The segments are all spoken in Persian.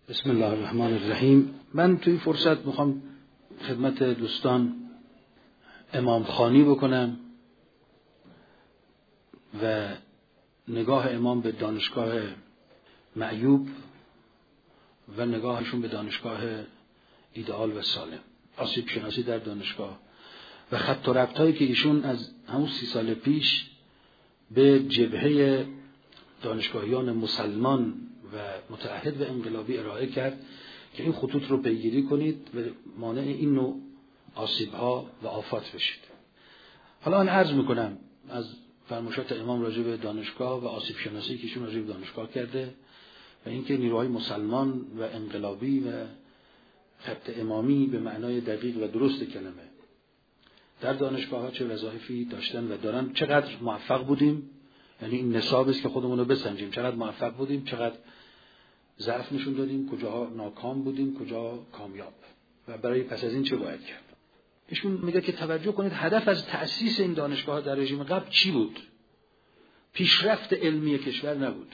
بسم الله الرحمن الرحیم. من توی فرصت میخوام خدمت دوستان امام خوانی بکنم و نگاه امام به دانشگاه معیوب و نگاهشون به دانشگاه ایدئال و سالم، آسیب شناسی در دانشگاه و خط و ربطایی که ایشون از همون 30 سال پیش به جبهه دانشگاهیان مسلمان و متعهد و انقلابی ارائه کرد که این خطوط رو پیگیری کنید و مانع این نوع آسیب‌ها و آفات بشید. حالا من عرض میکنم از فرمایشات امام راجع به دانشگاه و آسیب شناسی که ایشون راجع به دانشگاه کرده و اینکه نیروهای مسلمان و انقلابی و خط امامی به معنای دقیق و درست کلمه در دانشگاه‌ها چه وظایفی داشتن و دارن، چقدر موفق بودیم، یعنی این نصاب است که خودمون رو بسنجیم، چقدر موفق بودیم، چقدر ضعف نشون دادیم، کجاها ناکام بودیم، کجا کامیاب و برای پس از این چه باید کرد. ایشون میگه که توجه کنید هدف از تأسیس این دانشگاه در رژیم قبل چی بود؟ پیشرفت علمی کشور نبود،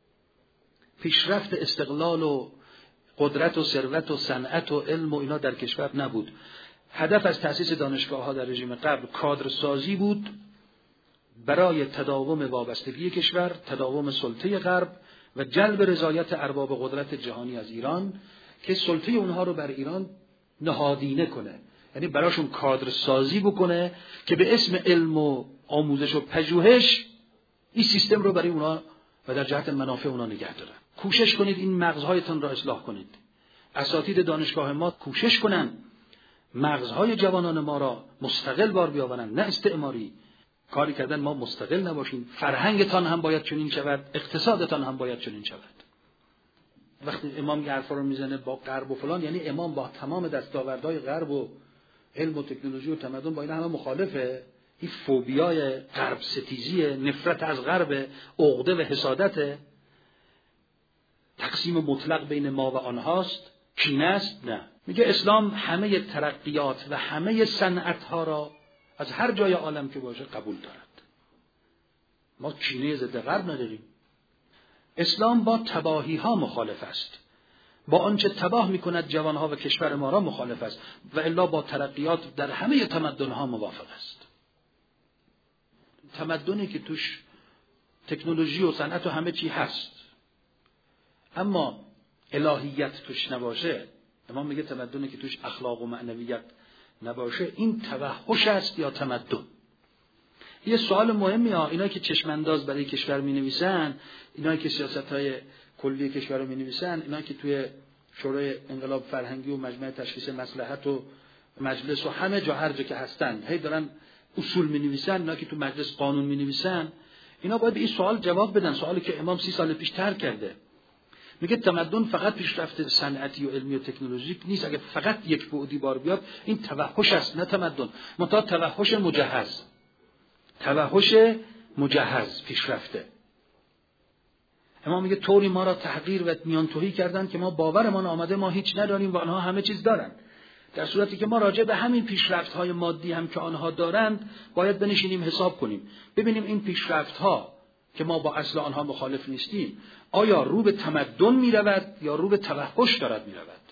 پیشرفت استقلال و قدرت و ثروت و صنعت و علم و اینا در کشور نبود. هدف از تأسیس دانشگاه‌ها در رژیم قبل کادرسازی بود برای تداوم وابستگی کشور، تداوم سلطه غرب و جلب رضایت ارباب قدرت جهانی از ایران که سلطه اونها رو بر ایران نهادینه کنه، یعنی براشون کادرسازی بکنه که به اسم علم و آموزش و پژوهش این سیستم رو برای اونها و در جهت منافع اونها نگه دارن. کوشش کنید این مغزهایتون را اصلاح کنید. اساتید دانشگاه ما کوشش کنن مغزهای جوانان ما را مستقل بار بیاورن، نه استعماری. کاری کردن ما مستقل نباشیم. فرهنگتان هم باید چنین شود، اقتصادتان هم باید چنین شود. وقتی امام این حرفا رو میزنه با غرب و فلان، یعنی امام با تمام دستاوردهای غرب و علم و تکنولوژی و تمدن با این همه مخالفه. این فوبیای غرب ستیزی، نفرت از غرب، عقده و حسادت، تقسیم مطلق بین ما و آنهاست، کینه است. نه، میگه اسلام همه ترقیات و همه صنعت‌ها را از هر جای عالم که باشه قبول دارد. ما کینه ضد غرب نداریم. اسلام با تباهی‌ها مخالف است، با آنچه تباه می‌کند جوان‌ها و کشور ما را مخالف است و الا با ترقیات در همه تمدن‌ها موافق است. تمدنی که توش تکنولوژی و صنعت و همه چی هست اما الهیت توش نباشه، امام میگه تمدنی که توش اخلاق و معنویت نباشه، این توحش است یا تمدن؟ یه سوال مهمی ها. اینایی که چشمانداز برای کشور می‌نویسن، اینایی که سیاست‌های کلی کشور رو می‌نویسن، اینایی که توی شورای انقلاب فرهنگی و مجمع تشخیص مصلحت و مجلس و همه جا هر جا که هستن هی دارن اصول می‌نویسن، اینایی که تو مجلس قانون می‌نویسن، اینا باید به این سوال جواب بدن. سوالی که امام 30 سال پیش طرح کرده. میگه تمدن فقط پیشرفت صنعتی و علمی و تکنولوژیک نیست. اگه فقط یک بعدی بار بیاد این توحش است، نه تمدن. منتها توحش مجهز، توحش مجهز پیشرفته. امام میگه طوری ما را تحقیر و میانتوهی کردن که ما باورمان آمده ما هیچ نداریم و آنها همه چیز دارن، در صورتی که ما راجع به همین پیشرفت‌های مادی هم که آنها دارند باید بنشینیم حساب کنیم، ببینیم این پیشرفت‌ها که ما با اصل آنها مخالف نیستیم آیا رو به تمدن می رود یا رو به توحش دارد می رود.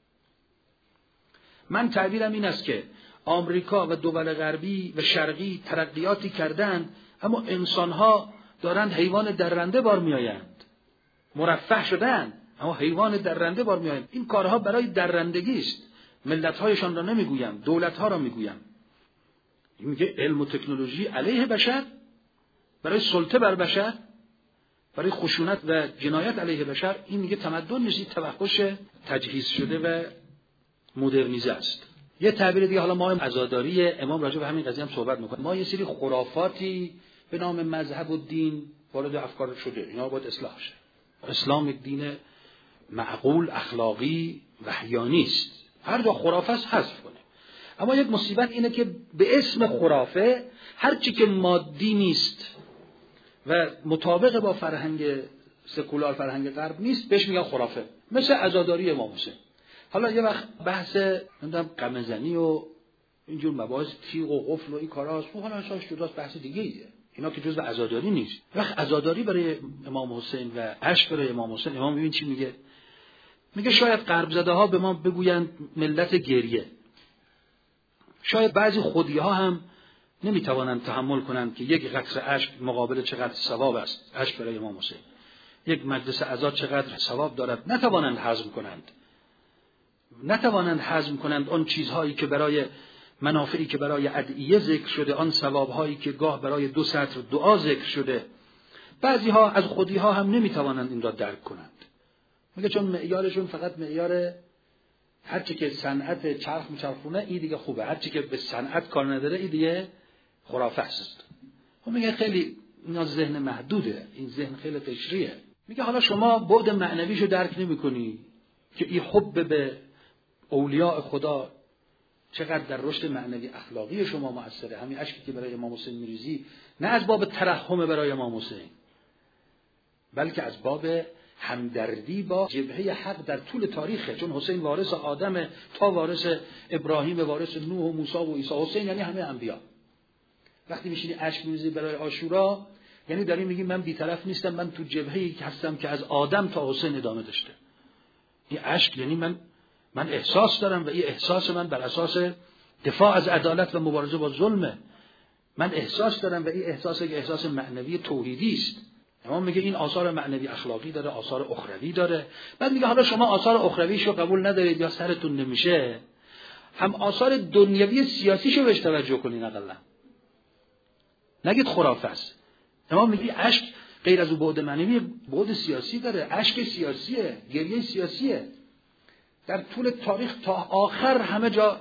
من تعبیرم این است که آمریکا و دول غربی و شرقی ترقیاتی کردند اما انسانها دارند حیوان درنده بار می آیند. مرفه شدند اما حیوان درنده بار می آیند. این کارها برای درندگی است. ملت‌هایشان را نمیگویم، دولت‌ها را میگویم. میگه علم و تکنولوژی علیه بشر، برای سلطه بر بشر، برای خشونت و جنایت علیه بشر. این میگه تمدن نیست، توحش تجهیز شده و مدرنیزه است. یه تعبیر دیگه، حالا ما عزاداری امام راجع به همین قضیه هم صحبت میکنیم. ما یه سری خرافاتی به نام مذهب و دین وارد افکار شده، اینا باید اصلاح شه. اسلام یک دین معقول، اخلاقی، وحیانی است. هر جا خرافه است حذف کنه. اما یک مصیبت اینه که به اسم خرافه هر چی که مادی نیست و مطابق با فرهنگ سکولار، فرهنگ غرب نیست، بهش میگن خرافه. مثل عزاداری امام حسین. حالا یه وقت بحث قمه‌زنی و اینجور مباحث، تیغ و قفل و این کارهاست، حالا اساس جداست، بحث دیگه ایه. اینا که جزء عزاداری نیست. وقت عزاداری برای امام حسین و عشق برای امام حسین، امام ببین چی میگه؟ میگه شاید غرب زده ها به ما بگویند ملت گریه. شاید بعضی خودی ها هم نمیتوانند تحمل کنند که یک قطره اشک مقابل چقدر ثواب است. اشک برای امام حسین، یک مجلس عزا چقدر ثواب دارد، نتوانند هضم کنند آن چیزهایی که برای منافعی که برای ادعیه ذکر شده، آن ثوابهایی که گاه برای 2 سطر دعا ذکر شده. بعضی ها از خودی ها هم نمیتوانند این را درک کنند. میگه چون معیارشون فقط معیار هرچی که صنعت چرخ میچرخونه این دیگه خوبه، هرچی که به صنعت کار نداره این دیگه خرافه است. خب میگه خیلی اینا ذهن محدوده، این ذهن خیلی قشریه. میگه حالا شما بعد معنویشو درک نمی‌کنی که این حب به اولیاء خدا چقدر در رشد معنوی اخلاقی شما مؤثره. همین اشکی که برای امام حسین میریزی نه از باب ترحم برای امام حسین، بلکه از باب همدردی با جبهه حق در طول تاریخه. چون حسین وارث آدم تا وارث ابراهیم، وارث نوح و موسی و عیسی. حسین یعنی همه انبیا. وقتی میشینی اشک میریزی برای عاشورا، یعنی داری میگی من بی‌طرف نیستم، من تو جبهه‌ای هستم که از آدم تا حسین ادامه داشته. این اشک یعنی من احساس دارم و این احساس من بر اساس دفاع از عدالت و مبارزه با ظلمه. من احساس دارم و این احساس یک احساس معنوی توحیدی است. اما میگه این آثار معنوی اخلاقی داره، آثار اخروی داره. بعد میگه حالا شما آثار اخرویشو قبول ندارید یا سرتون نمیشه، هم آثار دنیوی سیاسیشو بهش توجه کنین اقلا. نگید خرافه است. اما میگه اشک غیر از اون بعد معنوی بعد سیاسی داره. اشک سیاسیه، گریه سیاسیه. در طول تاریخ تا آخر همه جا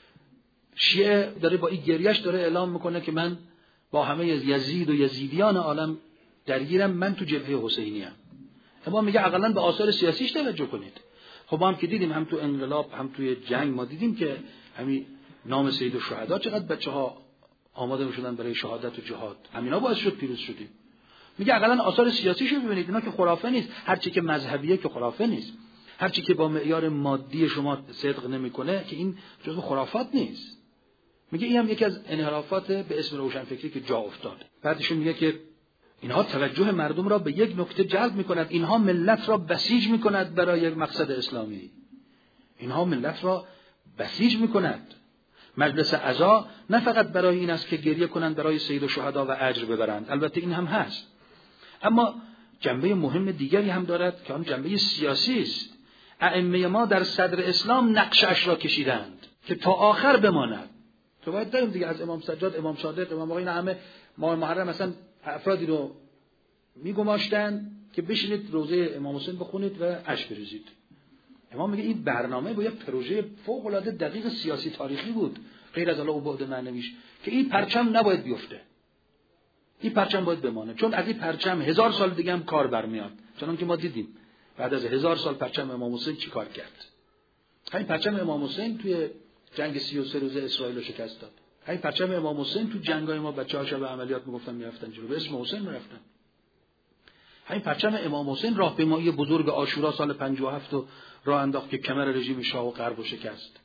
شیعه داره با این گریهش داره اعلام میکنه که من با همه یزید و یزیدیان عالم درگیرم، من تو جبهه حسینی ام. اما میگه اقلا به آثار سیاسیش توجه کنید. خب ما هم که دیدیم، هم تو انقلاب هم توی جنگ ما دیدیم که همین نام سید الشهدا چقدر بچه‌ها آماده میشدن برای شهادت و جهاد، همینا باعث شد پیروز شدیم. میگه اقلا آثار سیاسیشو ببینید، اینا که خرافه نیست. هرچی که مذهبیه که خرافه نیست، هرچی که با معیار مادی شما صدق نمیکنه که این جزو خرافات نیست. میگه این هم یکی از انحرافات به اسم روشنفکری که جا افتاد. بعدشون میگه که اینها توجه مردم را به یک نکته جلب میکند، اینها ملت را بسیج میکند برای یک مقصد اسلامی. اینها ملت را بسیج میکند. مجلس عزا نه فقط برای این است که گریه کنند برای سید الشهدا و اجر ببرند، البته این هم هست، اما جنبه مهم دیگری هم دارد که آن جنبه سیاسی است. ائمه ما در صدر اسلام نقشش را کشیدند که تا آخر بماند. تو باید داریم دیگه، از امام سجاد، امام صادق، امام آقا، این همه ماه محرم مثلا افرادی رو میگماشتن که بشینید روزه امام حسین بخونید و اشک بریزید. امام میگه این برنامه با یک پروژه فوق العاده دقیق سیاسی تاریخی بود، غیر از الله و بعد معنویش، که این پرچم نباید بیفته، این پرچم باید بمانه، چون از این پرچم 1000 سال دیگه هم کار برمیاد. چون که ما دیدیم بعد از 1000 سال پرچم امام حسین چی کار کرد. همین پرچم امام حسین توی جنگ 33 روزه اسرائیل رو شکست داد. همین پرچم امام حسین تو جنگای ما بچه‌ها شب عملیات میگفتن میرفتن جلو، به اسم حسین میرفتن. همین پرچم امام حسین راهپیمایی بزرگ عاشورا سال 57 رو راه انداخت که کمر رژیم شاه و غرب رو شکست.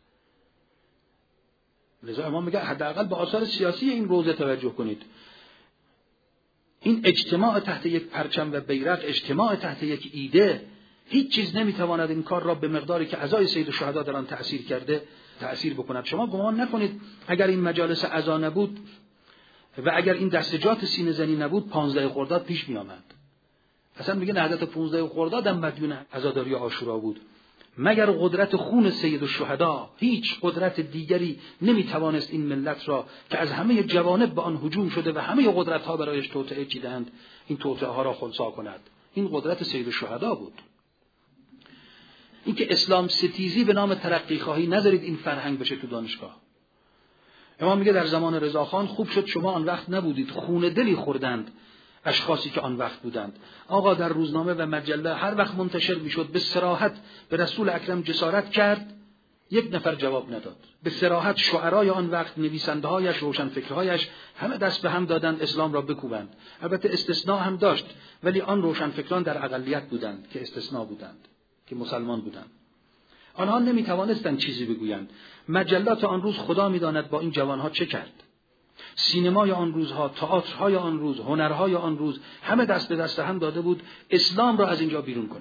لذا امام میگه حداقل به آثار سیاسی این روزه توجه کنید. این اجتماع تحت یک پرچم و بیرق، اجتماع تحت یک ایده، هیچ چیز نمیتواند این کار را به مقداری که عزای سید الشهدا در آن تأثیر کرده تأثیر بکند. شما گمان نکنید اگر این مجالس عزا نبود و اگر این دستجات سینه زنی نبود 15 خرداد پیش می آمد. اصلا میگه نهضت 15 خرداد هم مدیون عزاداری عاشورا بود. مگر قدرت خون سید الشهدا، هیچ قدرت دیگری نمیتوانست این ملت را که از همه جوانب به آن هجوم شده و همه قدرت ها برایش توطئه چیدند، این توطئه ها را خنثی کند. این قدرت سید الشهدا بود. این که اسلام ستیزی به نام ترقی خواهی نذارید این فرهنگ بشه تو دانشگاه. امام میگه در زمان رضاخان خوب شد شما آن وقت نبودید، خون دلی خوردند اشخاصی که آن وقت بودند. آقا در روزنامه و مجله هر وقت منتشر میشد به صراحت به رسول اکرم جسارت کرد، یک نفر جواب نداد. به صراحت شعرای آن وقت، نویسنده‌هایش، روشنفکرهایش همه دست به هم دادند اسلام را بکوبند. البته استثناء هم داشت، ولی آن روشنفکران در اقلیت بودند که استثناء بودند، که مسلمان بودند. آنها نمیتوانستند چیزی بگویند. مجلات آن روز خدا میداند با این جوانها چه کرد. سینمای آن روزها، تئاترهای آن روز، هنرهای آن روز همه دست به دست هم داده بود اسلام را از اینجا بیرون کند.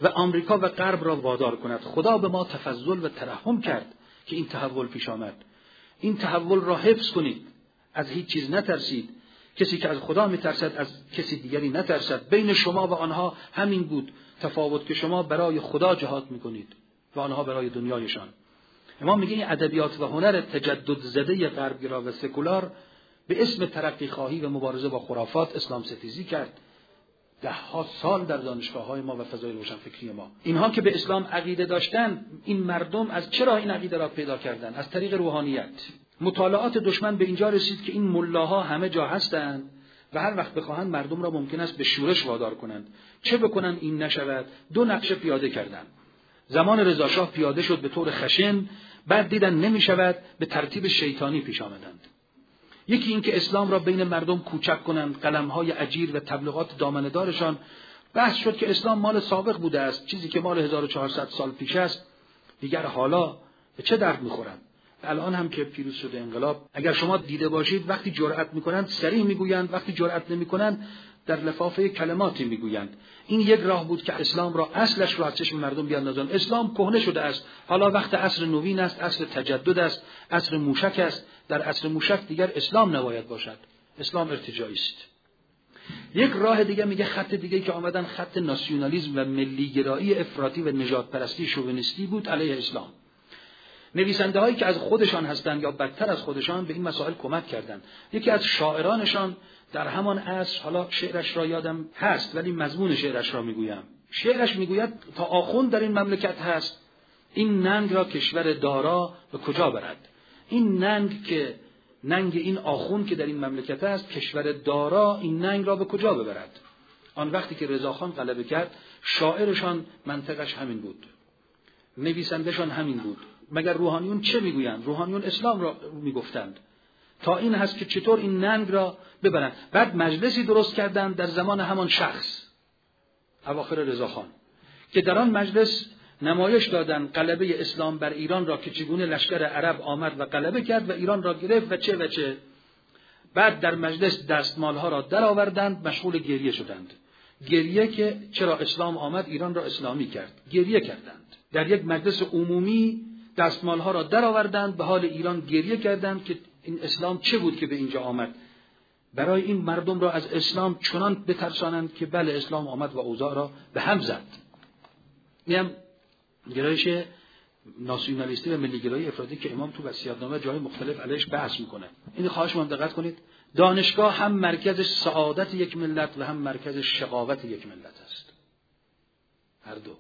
و آمریکا و غرب را وادار کند. خدا به ما تفضل و ترحم کرد که این تحول پیش آمد. این تحول را حفظ کنید. از هیچ چیز نترسید. کسی که از خدا میترسد از کسی دیگری نترسد. بین شما و آنها همین بود تفاوت که شما برای خدا جهاد میکنید و آنها برای دنیایشان. امام میگه این ادبیات و هنر تجدد زده غربگرا و سکولار به اسم ترقی خواهی و مبارزه با خرافات اسلام ستیزی کرد. ده‌ها سال در دانشگاه‌های ما و فضای روشنفکری ما. اینها که به اسلام عقیده داشتن، این مردم از چرا این عقیده را پیدا کردن؟ از طریق روحانیت. مطالعات دشمن به اینجا رسید که این ملاها همه جا هستند و هر وقت بخواهند مردم را ممکن است به شورش وادار کنند. چه بکنن این نشود؟ دو نقشه پیاده کردند. زمان رضا شاه پیاده شد به طور خشن، بعد دیدن نمی‌شود، به ترتیب شیطانی پیش آمدند. یکی این که اسلام را بین مردم کوچک کنند، قلم‌های اجیر و تبلیغات دامنه‌دارشان. بحث شد که اسلام مال سابق بوده است، چیزی که مال 1400 سال پیش است دیگر حالا به چه درد می‌خورند. الان هم که پیروز شده انقلاب، اگر شما دیده باشید وقتی جرأت می‌کنند صریح می‌گویند، وقتی جرأت نمی‌کنند در لفافه کلماتی می‌گویند. این یک راه بود که اسلام را اصلش را از چشم مردم بیاندازند. اسلام کهنه شده است، حالا وقت عصر نوین است، عصر تجدد است، عصر موشک است. در عصر موشک دیگر اسلام نباید باشد، اسلام ارتجاعی است. یک راه دیگه میگه خط دیگه که آمدن خط ناسیونالیسم و ملیگرایی افراطی و نژاد پرستی شوونیستی بود علیه اسلام. نویسنده هایی که از خودشان هستند یا بدتر از خودشان به این مسائل کمک کردند. یکی از شاعرانشان در همان عصر، حالا شعرش را یادم هست ولی مضمون شعرش را میگویم. شعرش میگوید تا آخوند در این مملکت هست، این ننگ را کشور دارا به کجا برد؟ این ننگ که ننگ این آخوند که در این مملکت است، کشور دارا این ننگ را به کجا ببرد؟ آن وقتی که رضاخان غلبه کرد، شاعرشان منطقش همین بود، نویسندشان همین بود. مگر روحانیون چه میگویند؟ روحانیون اسلام را میگفتند. تا این هست که چطور این ننگ را ببرند. بعد مجلسی درست کردند در زمان همان شخص اواخر رضاخان که در آن مجلس نمایش دادند غلبه اسلام بر ایران را که چگونه لشکر عرب آمد و غلبه کرد و ایران را گرفت و چه و چه. بعد در مجلس دستمالها را درآوردند، مشغول گریه شدند. گریه که چرا اسلام آمد ایران را اسلامی کرد. گریه کردند. در یک مجلس عمومی دستمالها را درآوردند، به حال ایران گریه کردند که این اسلام چه بود که به اینجا آمد. برای این مردم را از اسلام چنان بترسانند که بله اسلام آمد و اوضاع را به هم زد. میگم گرایش ناسیونالیستی و ملیگرایی افراطی که امام تو وصیت‌نامه جای مختلف علیش بحث میکنه. این خواهش من دقت کنید. دانشگاه هم مرکز سعادت یک ملت و هم مرکز شقاوت یک ملت است. هر دو.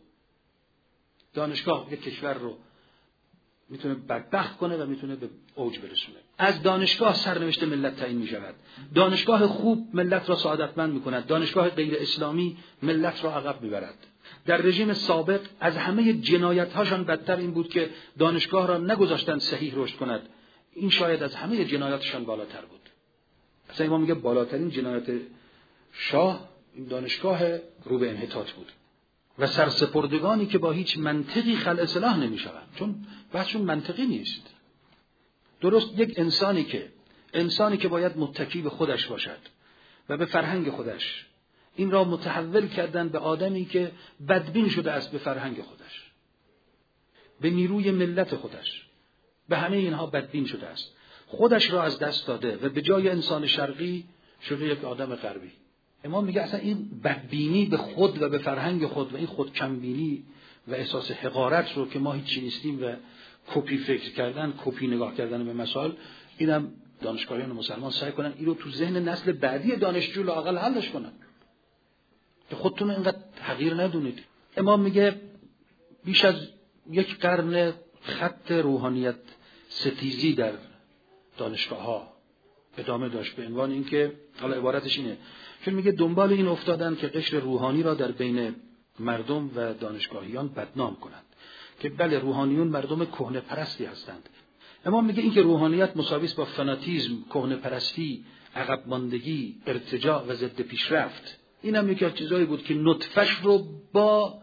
دانشگاه یک کشور رو میتونه بدبخت کنه و میتونه به اوج برسونه. از دانشگاه سرنوشت ملت تعیین میشود. دانشگاه خوب ملت را سعادتمند میکند، دانشگاه غیر اسلامی ملت را عقب میبرد. در رژیم سابق از همه جنایت‌هاشان بدتر این بود که دانشگاه را نگذاشتن صحیح رشد کند. این شاید از همه جنایاتشان بالاتر بود. اصلا امام میگه بالاترین جنایت شاه این دانشگاه رو به انحطاط بود و سرسپردگانی که با هیچ منطقی خلع سلاح نمیشوند، چون بحثشون منطقی نیست. درست یک انسانی که باید متکی به خودش باشد و به فرهنگ خودش، این را متحول کردن به آدمی که بدبین شده است به فرهنگ خودش، به نیروی ملت خودش، به همه اینها بدبین شده است، خودش را از دست داده و به جای انسان شرقی شده یک آدم غربی. امام میگه اصلا این بدبینی به خود و به فرهنگ خود و این خود کمبینی و احساس حقارت رو که ما هیچی نیستیم و کپی فکر کردن، کپی نگاه کردن به مسائل، اینم دانشگاهیان مسلمان سعی کنن این رو تو ذهن نسل بعدی دانشجو لااقل حلش کنن که خودتون اینقدر حقیر ندونید. امام میگه بیش از یک قرن خط روحانیت ستیزی در دانشگاه‌ها ادامه داشت به عنوان اینکه حالا عبارتش اینه، چون میگه دنبال این افتادن که قشر روحانی را در بین مردم و دانشگاهیان بدنام کنند که بله روحانیون مردم کهنه پرستی هستند. امام میگه این که روحانیت مساوی است با فناتیسم، کهنه پرستی، عقب ماندگی، ارتجاع و ضد پیشرفت. اینم یکی از چیزایی بود که نطفش رو با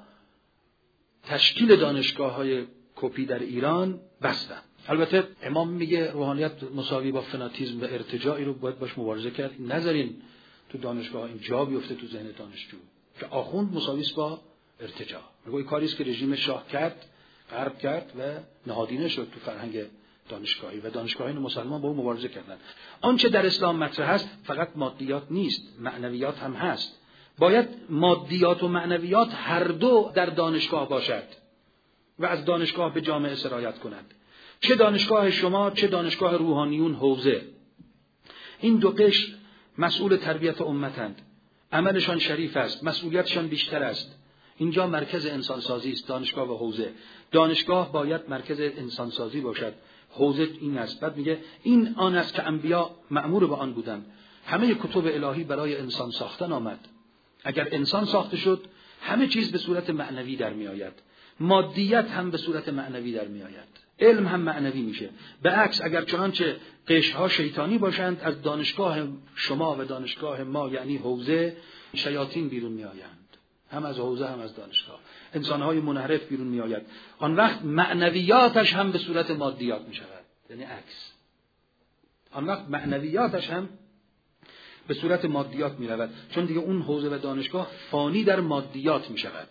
تشکیل دانشگاه‌های کپی در ایران بستن. البته امام میگه روحانیت مساوی با فناتیسم و ارتجاعی رو باید باش مبارزه کرد. نذارین تو دانشگاه این جا بیفته تو ذهن دانشجو که آخوند مساوی است با ارتجاع. میگه کاری است که رژیم شاه کرد، غرب کرد و نهادینه شد تو فرهنگ دانشگاهی و دانشگاهیان مسلمان با اون مبارزه کردن. آنچه در اسلام مطرح است فقط مادیات نیست، معنویات هم هست. باید مادیات و معنویات هر دو در دانشگاه باشد و از دانشگاه به جامعه سرایت کند. چه دانشگاه شما چه دانشگاه روحانیون حوزه، این دو قشر مسئول تربیت امتند. عملشان شریف است، مسئولیتشان بیشتر است. اینجا مرکز انسانسازی است، دانشگاه و حوزه. دانشگاه باید مرکز انسانسازی باشد، حوزه این است. بعد میگه این آن است که انبیا مأمور به آن بودند. همه کتب الهی برای انسان ساختن آمد. اگر انسان ساخته شد همه چیز به صورت معنوی در می آید، مادیت هم به صورت معنوی در می آید، علم هم معنوی میشه. به عکس اگر چنانچه قشرها شیطانی باشند، از دانشگاه شما و دانشگاه ما یعنی حوزه شیاطین بیرون می آیند، هم از حوزه هم از دانشگاه انسانهای منحرف بیرون می آید. آن وقت معنویاتش هم به صورت مادیات می شود، یعنی عکس. آن وقت معنویاتش هم به صورت مادیات می رود، چون دیگه اون حوزه و دانشگاه فانی در مادیات می شود.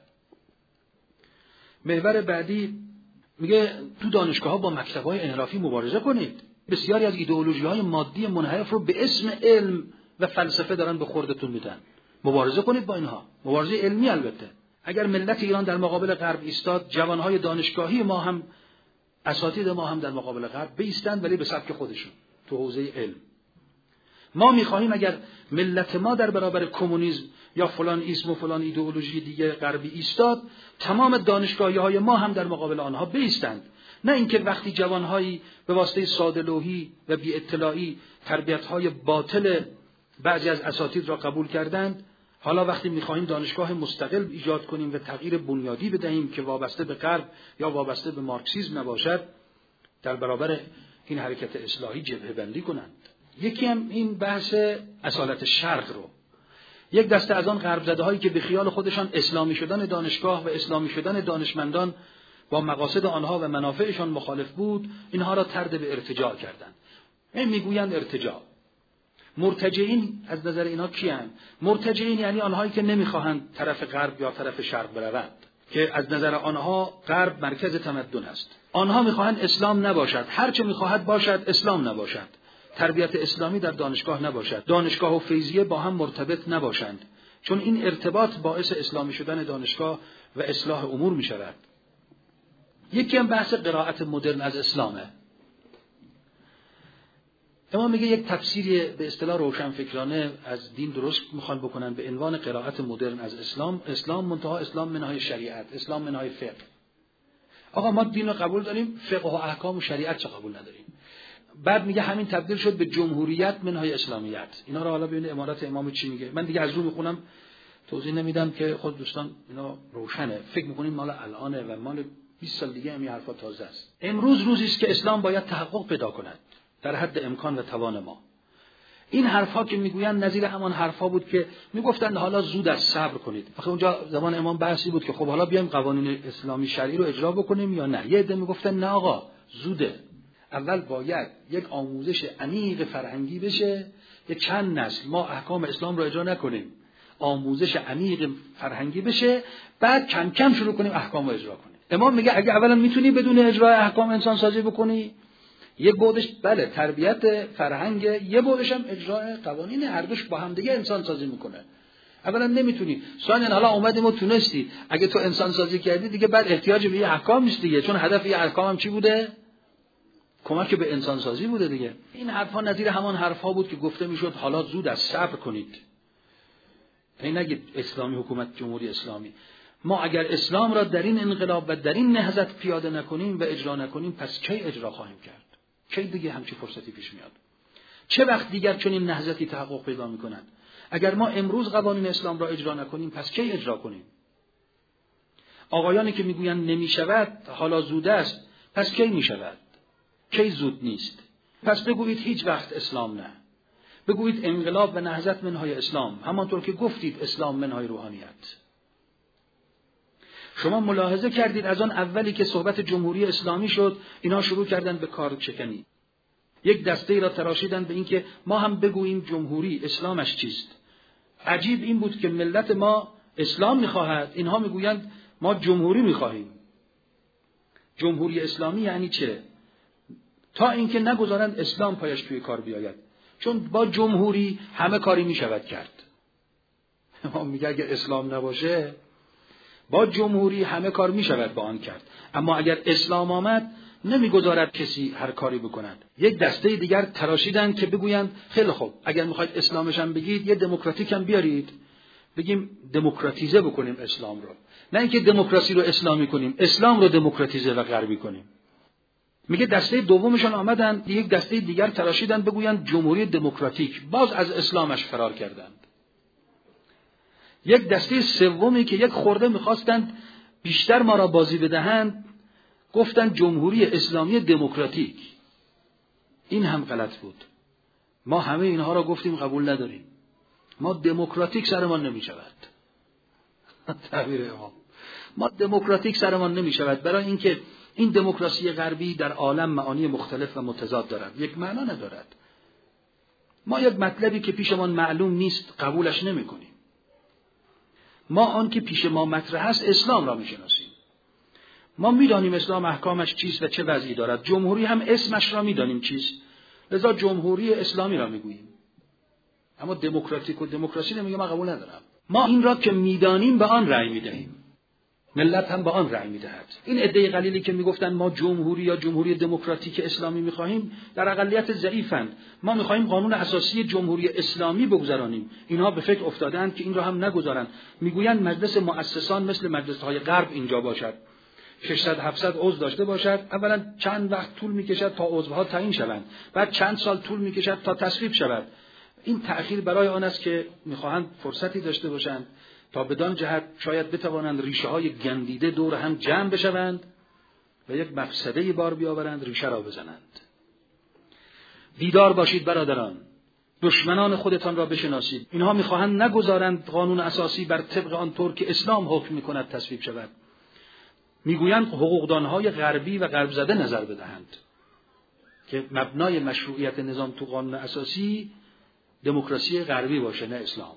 محور بعدی میگه تو دانشگاه ها با مکتب های انحرافی مبارزه کنید. بسیاری از ایدئولوژی های مادی منحرف رو به اسم علم و فلسفه دارن به خوردتون میدن. مبارزه کنید با اینها، مبارزه علمی. البته اگر ملت ایران در مقابل غرب ایستاد، جوانهای دانشگاهی ما هم، اساتید ما هم در مقابل غرب بایستند، ولی به سبک خودشون تو حوزه علم. ما میخواهیم اگر ملت ما در برابر کمونیسم یا فلان ایسم و فلان ایدئولوژی دیگه غربی ایستاد، تمام دانشگاهی‌های ما هم در مقابل آنها بایستند. نه اینکه وقتی جوانهایی به واسطه ساده‌لوحی و بی اطلاعی تربیت‌های باطل بعضی از اساتید را قبول کردند، حالا وقتی می‌خواهیم دانشگاه مستقل ایجاد کنیم و تغییر بنیادی بدهیم که وابسته به غرب یا وابسته به مارکسیسم نباشد، در برابر این حرکت اصلاحی جبهه بندی کنند. یکی هم این بحث اصالت شرق رو، یک دسته از آن غرب زده هایی که به خیال خودشان اسلامی شدن دانشگاه و اسلامی شدن دانشمندان با مقاصد آنها و منافعشان مخالف بود، اینها را طرد به ارتجاع کردند. این میگویند ارتجاع. مرتجعین از نظر اینها کیند؟ مرتجعین یعنی آنهایی که نمیخواهند طرف غرب یا طرف شرق بروند، که از نظر آنها غرب مرکز تمدن است. آنها میخواهند اسلام نباشد، هر چه میخواهد باشد اسلام نباشد. تربیت اسلامی در دانشگاه نباشد، دانشگاه و فیضیه با هم مرتبط نباشند، چون این ارتباط باعث اسلامی شدن دانشگاه و اصلاح امور می شود. یکی هم بحث قرائت مدرن از اسلامه. امام میگه یک تفسیری به اصطلاح روشنفکرانه از دین درست میخوان بکنن به عنوان قرائت مدرن از اسلام. اسلام منتها اسلام منهای شریعت، اسلام منهای فقه. آقا ما دین رو قبول داریم، فقه و احکام و شریعت چه قبول نداریم. بعد میگه همین تبدیل شد به جمهوریت منهای اسلامیت. اینا رو حالا ببینید امارت امام چی میگه. من دیگه از رو میخونم، توضیح نمیدم که خود دوستان اینا روشنه. فکر میکنین مال الانه و مال 20 سال دیگه همین حرفا تازه است. امروز روزی است که اسلام باید تحقق پیدا کند در حد امکان و توان ما. این حرفا که میگویند نظیر همان حرفا بود که میگفتند حالا زود است، صبر کنید. آخه اونجا زمان امام بحثی بود که خب حالا بیایم قوانین اسلامی شرعی رو اجرا بکنیم یا نه. یه عده میگفتن نه آقا زوده، اول باید یک آموزش عمیق فرهنگی بشه، یک چند نسل ما احکام اسلام رو اجرا نکنیم، آموزش عمیق فرهنگی بشه، بعد کم کم شروع کنیم احکام رو اجرا کنیم. امام میگه اگه اولا میتونی بدون اجرای احکام انسان سازی بکنی، یک بودش بله تربیت فرهنگ، یک بودش هم اجرای قوانین، هر دوش با هم دیگه انسان سازی میکنه. اولا نمیتونی، ثانیا حالا اومدیم و تونستی، اگه تو انسان سازی کردی دیگه بعد احتیاج به احکام نیست دیگه، چون هدف این احکام هم چی بوده؟ کمک به انسان سازی بوده دیگه. این حرفا نظیر همان حرفا بود که گفته میشد حالا زود است، صبر کنید. این نگید اسلامی حکومت جمهوری اسلامی. ما اگر اسلام را در این انقلاب و در این نهضت پیاده نکنیم و اجرا نکنیم، پس کی اجرا خواهیم کرد؟ کی دیگه همچی فرصتی پیش میاد؟ چه وقت دیگر چون این نهضتی تحقق پیدا میکنند؟ اگر ما امروز قوانین اسلام را اجرا نکنیم، پس کی اجرا کنیم؟ آقایانی که میگویند نمیشود، حالا زود است، پس کی میشود؟ کی زود نیست؟ پس بگویید هیچ وقت اسلام نه. بگویید انقلاب و نهضت منهای اسلام، همانطور که گفتید اسلام منهای روحانیت. شما ملاحظه کردید از آن اولی که صحبت جمهوری اسلامی شد، اینا شروع کردن به کار چکنی. یک دسته را تراشیدن به این که ما هم بگوییم جمهوری اسلامش چیست. عجیب این بود که ملت ما اسلام میخواهد، اینها میگویند ما جمهوری میخواهیم. جمهوری اسلامی یعنی چه؟ تا اینکه نگذارند اسلام پایش توی کار بیاید، چون با جمهوری همه کاری میشود کرد. ما میگه اگر اسلام نباشه با جمهوری همه کار میشود با آن کرد، اما اگر اسلام آمد نمیگذارد کسی هر کاری بکند. یک دسته دیگر تراشیدن که بگویند خیلی خوب اگر میخواید اسلامش هم بگید یه دموکراتیک هم بیارید، بگیم دموکراتیزه بکنیم اسلام رو، نه اینکه دموکراسی رو اسلامی کنیم، اسلام رو دموکراتیزه و غربی کنیم. میگه دسته دومشون آمدن یک دسته دیگر تراشیدن بگویند جمهوری دموکراتیک، باز از اسلامش فرار کردند. یک دسته سومی که یک خورده میخواستند بیشتر ما را بازی بدهند گفتند جمهوری اسلامی دموکراتیک. این هم غلط بود. ما همه اینها را گفتیم قبول نداریم. ما دموکراتیک سرمان نمی شود. تعبیر امام. ما دموکراتیک سرمان نمی شود، برای اینکه این دموکراسی غربی در عالم معانی مختلف و متضاد دارد، یک معنا ندارد. ما یک مطلبی که پیشمان معلوم نیست قبولش نمی کنیم. ما آن که پیش ما مطرح است اسلام را می شناسیم. ما می دانیم اسلام احکامش چیست و چه وضعی دارد. جمهوری هم اسمش را می دانیم چیست، لذا جمهوری اسلامی را می گوییم. اما دموکراتیک و دموکراسی نمیگه، ما قبول ندارم. ما این را که میدانیم به آن رأی میدهیم، ملت هم به آن رأی میدهد. این عده قلیلی که میگفتن ما جمهوری یا جمهوری دموکراتیک اسلامی میخواهیم در اقلیت ضعیفند. ما میخواهیم قانون اساسی جمهوری اسلامی بگذارانیم، اینها به فکر افتادند که این را هم نگذارند. میگویند مجلس مؤسسان مثل مجلس‌های غرب اینجا باشد، 600 700 عضو داشته باشد. اولا چند وقت طول میکشد تا عضوها تعیین شوند، بعد چند سال طول میکشد تا تصویب شود. این تأخیر برای آن است که میخواهند فرصتی داشته باشند تا بدان جهت شاید بتوانند ریشه های گندیده دور هم جمع بشوند و یک مفسده بار بیاورند، ریشه را بزنند. بیدار باشید برادران، دشمنان خودتان را بشناسید. اینها میخواهند نگذارند قانون اساسی بر طبق آنطور که اسلام حکم میکند تصویب شود. میگویند حقوقدانهای غربی و غرب زده نظر بدهند که مبنای مشروعیت نظام تو قانون اساسی دموکراسی غربی باشه، نه اسلام.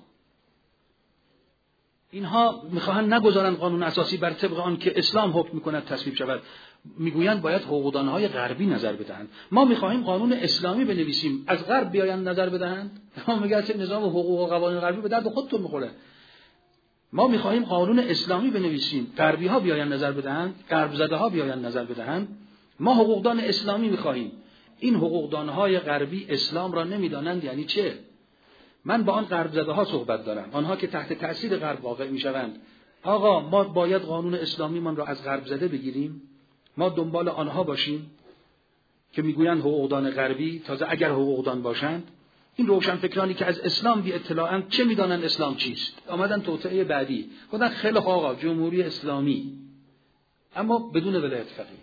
اینها میخواهند نگذارند قانون اساسی بر طبق آن که اسلام حکم میکند تصویب شود. میگویند باید حقوقدانهای غربی نظر بدهند. ما میخواهیم قانون اسلامی بنویسیم، از غرب بیایند نظر بدهند. ما میگن نظام حقوق و قوانین غربی به درد خودتون میخوره. ما میخواهیم قانون اسلامی بنویسیم، غربی ها بیایند نظر بدهند، غرب زده ها بیایند نظر بدهند. ما حقوقدان اسلامی میخواهیم. این حقوقدانهای غربی اسلام را نمیدانند یعنی چه؟ من با آن غرب زده ها صحبت دارم، آنها که تحت تأثیر غرب واقع میشوند. آقا ما باید قانون اسلامی من را از غرب زده بگیریم؟ ما دنبال آنها باشیم که میگویند حقوقدان غربی، تازه اگر حقوقدان باشند این روشنفکرانی که از اسلام بی اطلاعند چه میدانند اسلام چیست؟ آمدن توطئه بعدی گفتن خیلی خوب آقا جمهوری اسلامی، اما بدون ولایت فقیه.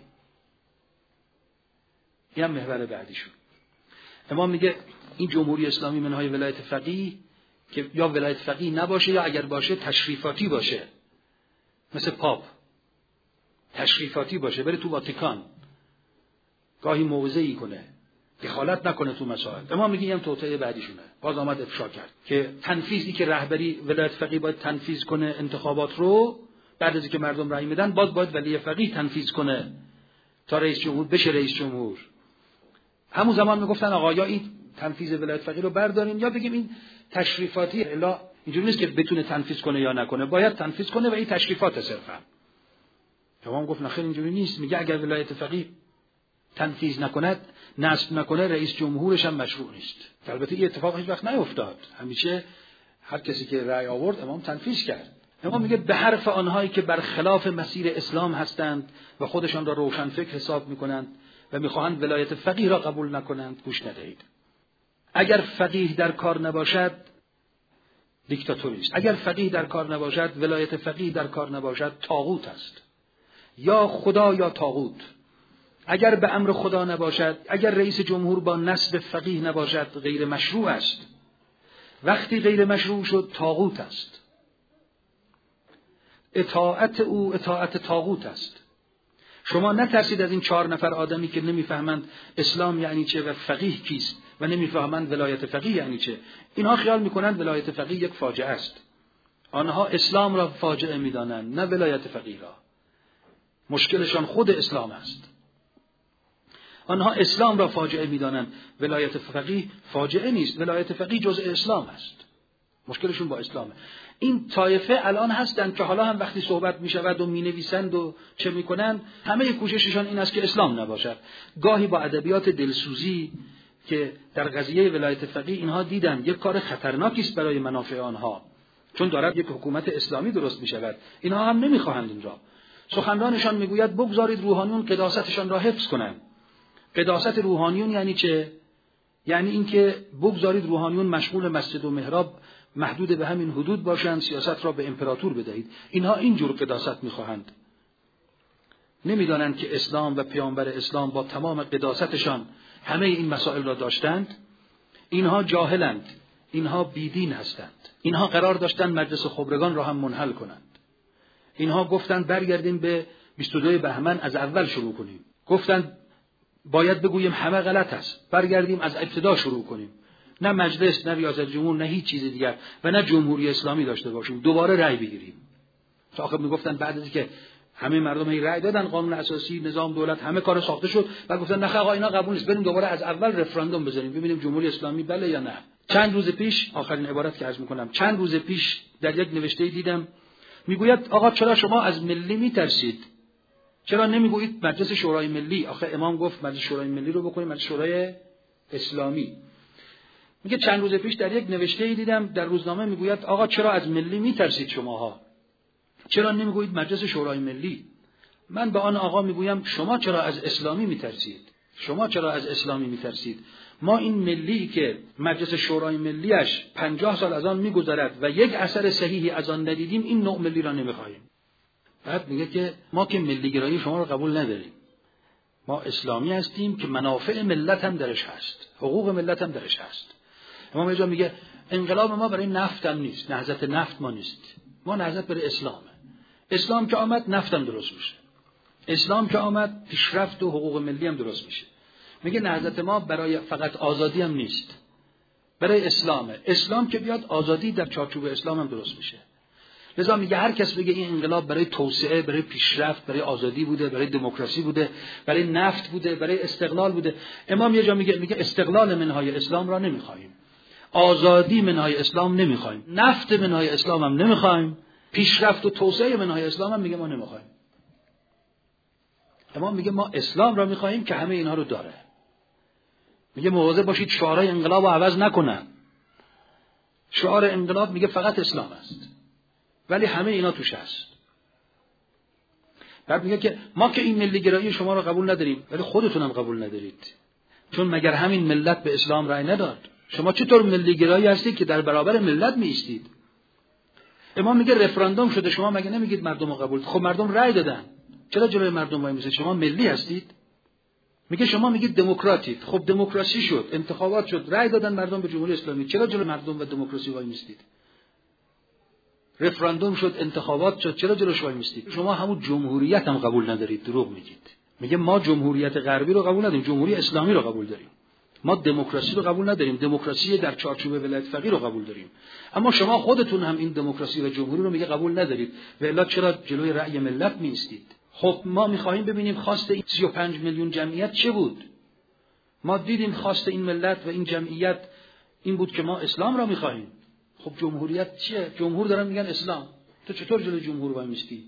این هم محور بعدیشون. امام میگه این جمهوری اسلامی منهای ولایت فقیه که یا ولایت فقیه نباشه یا اگر باشه تشریفاتی باشه، مثل پاپ تشریفاتی باشه، بره تو واتیکان گاهی موعظه‌ای کنه، دخالت نکنه تو مسائل. امام میگه این توطئه بعدیشونه. باز آمد افشا کرد که تنفیذی که رهبری ولایت فقیه باید تنفیذ کنه انتخابات رو، بعد از اینکه مردم رأی میدن باید ولی فقیه تنفیذ کنه تا رئیس جمهور بشه رئیس جمهور. همون زمان میگفتن آقا یا این تنفیذ ولایت فقیه رو برداریم یا بگیم این تشریفاتی. الا اینجوری نیست که بتونه تنفیذ کنه یا نکنه، باید تنفیذ کنه و این تشریفات صرفا. امام گفت نه خیر اینجوری نیست. میگه اگر ولایت فقیه تنفیذ نکند، نصب نکنه، رئیس جمهورش هم مشروع نیست. البته این اتفاق هیچ وقت نیفتاد. همیشه هر کسی که رأی آورد امام تنفیذ کرد. امام میگه به حرف آنهایی که بر خلاف مسیر اسلام هستند و خودشان را روشنفکر حساب میکنند و میخواهند ولایت فقیه را قبول نکنند گوش ندهید. اگر فقیه در کار نباشد دیکتاتوری است. اگر فقیه در کار نباشد، ولایت فقیه در کار نباشد، طاغوت است. یا خدا یا طاغوت. اگر به امر خدا نباشد، اگر رئیس جمهور با نصب فقیه نباشد، غیر مشروع است. وقتی غیر مشروع شد طاغوت است. اطاعت او اطاعت طاغوت است. شما نترسید از این 4 نفر آدمی که نمیفهمند اسلام یعنی چه و فقیه کیست و نمیفهمند ولایت فقیه یعنی چه. اینها خیال میکنند ولایت فقیه یک فاجعه است. آنها اسلام را فاجعه می‌دانند، نه ولایت فقیه را. مشکلشان خود اسلام است. آنها اسلام را فاجعه می‌دانند، ولایت فقیه فاجعه نیست، ولایت فقیه جزء اسلام است. مشکلشون با اسلامه. این طایفه الان هستند که حالا هم وقتی صحبت می‌شود و می‌نویسند و چه می‌کنند، همه کوشششان این است که اسلام نباشد. گاهی با ادبیات دلسوزی که در قضیه ولایت فقیه اینها دیدن یک کار خطرناکی است برای منافع آنها، چون دارد یک حکومت اسلامی درست می‌شود. اینها هم نمی‌خواهند این را. سخنرانشان میگوید بگذارید روحانیون قداستشان را حفظ کنند. قداست روحانیون یعنی چه؟ یعنی اینکه بگذارید روحانیون مشغول مسجد و محراب محدود به همین حدود باشند، سیاست را به امپراتور بدهید. اینها اینجور قداست میخواهند. نمیدانند که اسلام و پیامبر اسلام با تمام قداستشان همه این مسائل را داشتند. اینها جاهلند، اینها بیدین هستند. اینها قرار داشتند مجلس خبرگان را هم منحل کنند. اینها گفتند برگردیم به 22 بهمن از اول شروع کنیم. گفتند باید بگوییم همه غلط است، برگردیم از ابتدا شروع کنیم. نه مجلس، نه ریاست جمهور، نه هیچ چیز دیگر و نه جمهوری اسلامی داشته باشیم، دوباره رأی بگیریم. تا آخر میگفتن بعد از اینکه همه مردم این رأی دادن، قانون اساسی، نظام دولت، همه کار ساخته شد، بعد گفتن نه آقا اینا قبول نیست، بریم دوباره از اول رفراندوم بزنیم ببینیم جمهوری اسلامی بله یا نه. چند روز پیش، آخرین عبارت که عرض میکنم، چند روز پیش در یک نوشته دیدم میگوید آقا چرا شما از ملی میترسید؟ چرا نمیگویید مجلس شورای ملی؟ آخه امام گفت مجلس شورای ملی رو بکنیم مجلس شورای اسلامی. میگه چند روز پیش در یک نوشته دیدم در روزنامه میگوید آقا چرا از ملی میترسید شماها؟ چرا نمیگویید مجلس شورای ملی؟ من به آن آقا میگویم شما چرا از اسلامی میترسید؟ شما چرا از اسلامی میترسید؟ ما این ملی که مجلس شورای ملیش 50 سال از آن میگذرد و یک اثر صحیحی از آن ندیدیم، این نوع ملی را نمیخواهیم. بعد میگه که ما که ملی گرایی شما رو قبول نداریم. ما اسلامی هستیم که منافع ملت هم درش هست، حقوق ملت هم درش هست. امام اینجا میگه انقلاب ما برای نفت هم نیست، نهضت نفت ما نیست. ما نهضت برای اسلامه. اسلام که آمد نفت هم درست میشه. اسلام که آمد پیشرفت و حقوق ملی هم درست میشه. میگه نهضت ما برای فقط آزادی هم نیست، برای اسلامه. اسلام که بیاد آزادی در چارچوب اسلام هم درست میشه. لذا میگه هر کس بگه این انقلاب برای توسعه، برای پیشرفت، برای آزادی بوده، برای دموکراسی بوده، برای نفت بوده، برای استقلال بوده، امام یه جا میگه استقلال منهای اسلام را نمیخوایم، آزادی منهای اسلام نمیخوایم، نفت منهای اسلام هم نمیخوایم، پیشرفت و توسعه منهای اسلام هم میگه ما نمیخوایم. امام میگه ما اسلام را میخوایم که همه اینها رو داره. میگه مواظب باشید شعارهای انقلاب رو عوض نکنن. شعار انقلاب میگه فقط اسلام است، ولی همه اینا توش هست. بعد میگه که ما که این ملی گرایی شما رو قبول نداریم، ولی خودتون هم قبول ندارید. چون مگر همین ملت به اسلام رأی نداد؟ شما چطور ملی گرایی هستید که در برابر ملت میایستید؟ امام میگه رفراندوم شده، شما مگه نمیگید مردم رو قبول؟ خب مردم رأی دادن، چرا جلوی مردم وای میسید؟ شما ملی هستید؟ میگه شما میگید دموکراتید. خب دموکراسی شد، انتخابات شد، رأی دادن مردم به جمهوری اسلامی، چرا جلوی مردم و دموکراسی وای میستید؟ رفراندوم شد، انتخابات شد، چرا جلوش وای میستید؟ شما همون جمهوریت هم قبول ندارید، دروغ میگید. میگه ما جمهوریت غربی رو قبول نداریم، جمهوری اسلامی رو قبول داریم. ما دموکراسی رو قبول نداریم، دموکراسی در چارچوب ولایت فقیه رو قبول داریم. اما شما خودتون هم این دموکراسی و جمهوری رو میگه قبول ندارید، و الا چرا جلوی رأی ملت میایستید؟ خب ما میخواهیم ببینیم خواست این 35 میلیون جمعیت چه بود. ما دیدیم خواست این ملت و این جمعیت این بود که ما اسلام را میخواهیم. خب جمهوریت چیه؟ جمهور دارن میگن اسلام، تو چطور جلوی جمهور وای میستی؟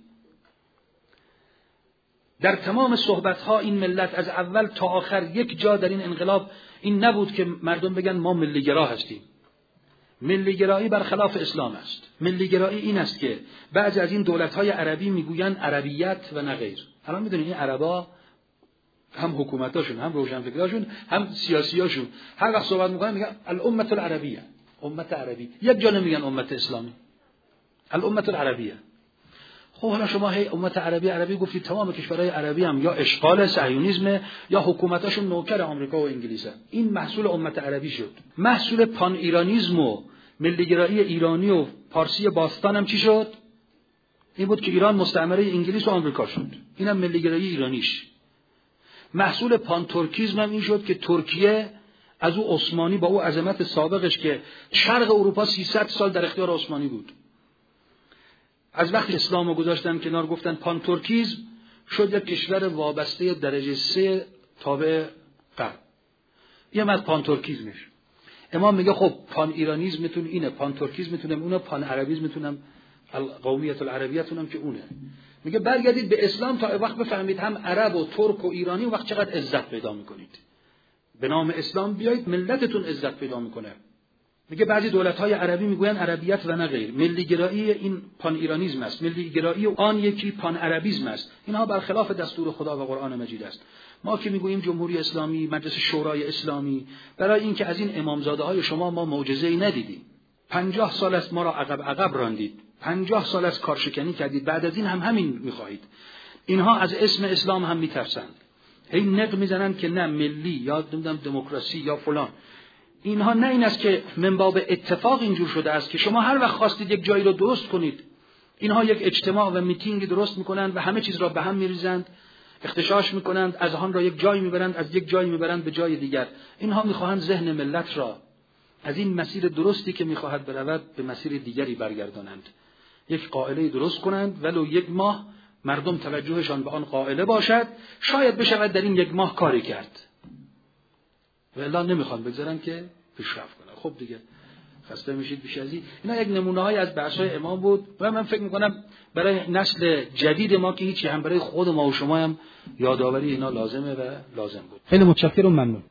در تمام صحبت‌ها این ملت از اول تا آخر یک جا در این انقلاب این نبود که مردم بگن ما ملی‌گرا هستیم. ملی‌گرایی برخلاف اسلام است. ملی‌گرایی این است که بعضی از این دولت‌های عربی میگویند عربیت و نه غیر. الان میدونید این عربا هم حکومتاشون، هم روشنفکراشون، هم سیاسیاشون هر وقت صحبت میکنن میگن الامه العربیه، امت عربی. یک جا نمیگن امت اسلامی، الامه العربیه. خب حالا شما هی امت عربی گفتید، تمام کشورهای عربی هم یا اشغال صهیونیسم یا حکومتاشون نوکر آمریکا و انگلیسن. این محصول امت عربی شد. محصول پان ایرانیسم و ملی‌گرایی ایرانی و پارسی باستان هم چی شد؟ این بود که ایران مستعمره انگلیس و آمریکا شد. اینم ملی‌گرایی ایرانیش. محصول پان ترکیسم هم این شد که ترکیه از او عثمانی با او عظمت سابقش که شرق اروپا 300 سال در اختیار عثمانی بود، از وقتی اسلامو گذاشتن کنار، گفتن پانتورکیزم، شد یک کشور وابسته درجه 3 تابع غرب. یه از پانتورکیزمش. امام میگه خب پان ایرانیزمتون اینه، پانتورکیزمتونم اونه، پان عربیزمتونم القومیت العربیتونم که اونه. میگه برگردید به اسلام تا وقت بفهمید هم عرب و ترک و ایرانی وقت چقدر عزت پیدا میکنید. به نام اسلام بیایید ملتتون عزت پیدا میکنه. میگه بعضی دولت‌های عربی میگوین عربیت و نه غیر. ملی گرایی این پان ایرانیسم است، ملی گرایی آن یکی پان عربیسم است. اینها برخلاف دستور خدا و قرآن مجید است. ما که میگوییم جمهوری اسلامی، مجلس شورای اسلامی، برای اینکه از این امامزاده‌های شما ما معجزه‌ای ندیدیم. 50 سال است ما را عقب راندید. 50 سال است کارشکنی کردید. بعد از این هم همین می‌خواهید. اینها از اسم اسلام هم می‌ترسند. هی نق میزنن که نه ملی یا نمیدونم دموکراسی یا فلان. اینها نه این است که من باب اتفاق اینجور شده است که شما هر وقت خواستید یک جایی رو درست کنید، اینها یک اجتماع و میتینگ درست میکنند و همه چیز را به هم میریزند، اختشاش میکنند، از آن را یک جایی میبرند، از یک جایی میبرند به جای دیگر. اینها میخواهند ذهن ملت را از این مسیر درستی که میخواهد برود به مسیر دیگری برگردانند. یک قائله درست کنند ولو یک ماه مردم توجهشان به آن قائله باشد، شاید بشود در این یک ماه کاری کرد. و الا نمیخوان بگذارن که پیشرفت کنه. خب دیگه خسته میشید بیش از این. اینا یک نمونه‌های از بحث‌های امام بود و من فکر میکنم برای نسل جدید ما که هیچی، هم برای خود ما و شما هم یادآوری اینا لازمه و لازم بود. خیلی متشکرم، ممنون.